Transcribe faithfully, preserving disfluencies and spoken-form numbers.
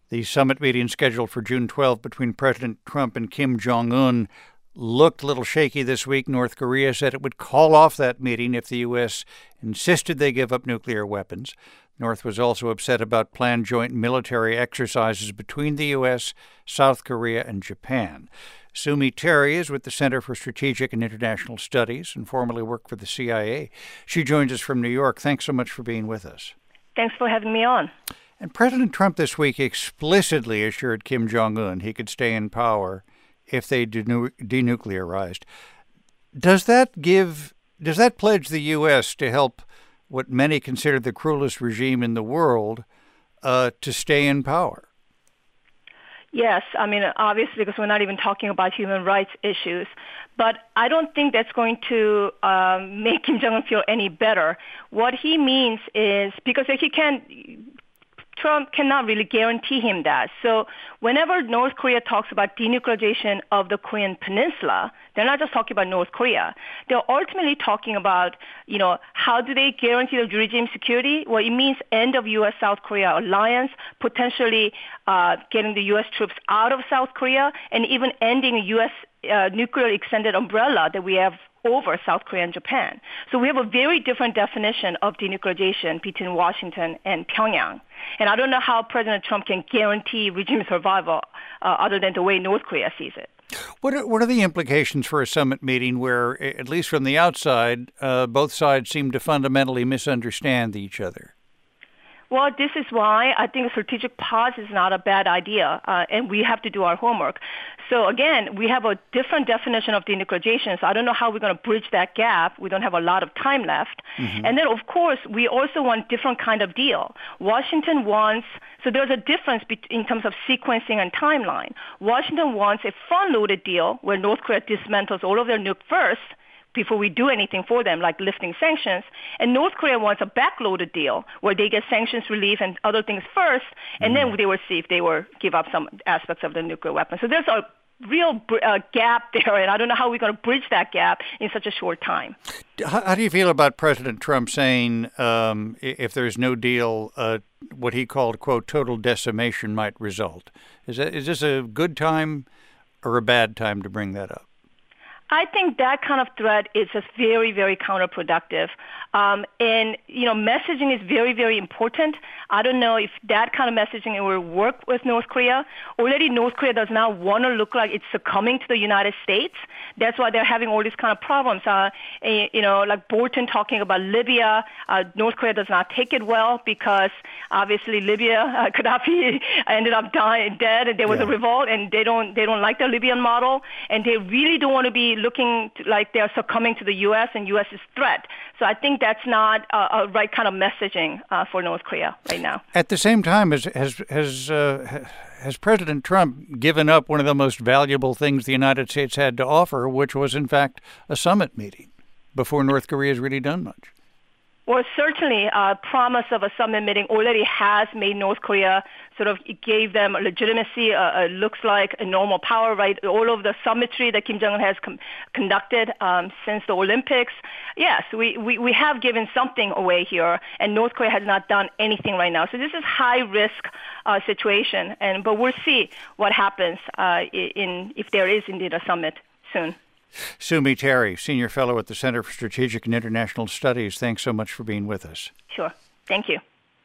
The summit meeting scheduled for June twelfth between President Trump and Kim Jong-un looked a little shaky this week. North Korea said it would call off that meeting if the U S insisted they give up nuclear weapons. North was also upset about planned joint military exercises between the U S, South Korea, and Japan. Sue Mi Terry is with the Center for Strategic and International Studies and formerly worked for the C I A. She joins us from New York. Thanks so much for being with us. Thanks for having me on. And President Trump this week explicitly assured Kim Jong-un he could stay in power if they denu- denuclearized. Does that give, does that pledge the U S to help what many consider the cruelest regime in the world uh, to stay in power? Yes, I mean, obviously, because we're not even talking about human rights issues. But I don't think that's going to um, make Kim Jong-un feel any better. What he means is, because he can Trump cannot really guarantee him that. So whenever North Korea talks about denuclearization of the Korean peninsula, they're not just talking about North Korea. They're ultimately talking about, you know, how do they guarantee the regime security? Well, it means end of U S-South Korea alliance, potentially uh, getting the U S troops out of South Korea, and even ending a U S uh, nuclear extended umbrella that we have over South Korea and Japan. So we have a very different definition of denuclearization between Washington and Pyongyang. And I don't know how President Trump can guarantee regime survival uh, other than the way North Korea sees it. What are, what are the implications for a summit meeting where, at least from the outside, uh, both sides seem to fundamentally misunderstand each other? Well, this is why I think a strategic pause is not a bad idea, uh, and we have to do our homework. So again, we have a different definition of denuclearization, so I don't know how we're going to bridge that gap. We don't have a lot of time left. Mm-hmm. And then, of course, we also want different kind of deal. Washington wants, so there's a difference in terms of sequencing and timeline. Washington wants a front-loaded deal where North Korea dismantles all of their nuke first, before we do anything for them, like lifting sanctions. And North Korea wants a backloaded deal where they get sanctions relief and other things first, and mm-hmm. then they will see if they will give up some aspects of the nuclear weapon. So there's a real uh, gap there, and I don't know how we're going to bridge that gap in such a short time. How, how do you feel about President Trump saying um, if there's no deal, uh, what he called, quote, total decimation might result? Is that, is this a good time or a bad time to bring that up? I think that kind of threat is just very, very counterproductive. Um, and, you know, messaging is very, very important. I don't know if that kind of messaging will work with North Korea. Already North Korea does not want to look like it's succumbing to the United States. That's why they're having all these kind of problems. Uh, you know, like Bolton talking about Libya. Uh, North Korea does not take it well because obviously Libya, uh, Gaddafi ended up dying, dead, and there was yeah. a revolt, and they don't, they don't like the Libyan model, and they really don't want to be looking to, like they're succumbing to the U S and U S's threat. So I think that's not a, a right kind of messaging uh, for North Korea right now. At the same time, has has has, uh, has President Trump given up one of the most valuable things the United States had to offer, which was, in fact, a summit meeting before North Korea has really done much? Well, certainly, uh, promise of a summit meeting already has made North Korea sort of, it gave them legitimacy. Uh, it looks like a normal power, right? All of the summitry that Kim Jong-un has com- conducted um, since the Olympics. Yes, we, we, we have given something away here, and North Korea has not done anything right now. So this is high risk uh, situation, and but we'll see what happens uh, in if there is indeed a summit soon. Sue Mi Terry, Senior Fellow at the Center for Strategic and International Studies, thanks so much for being with us. Sure. Thank you.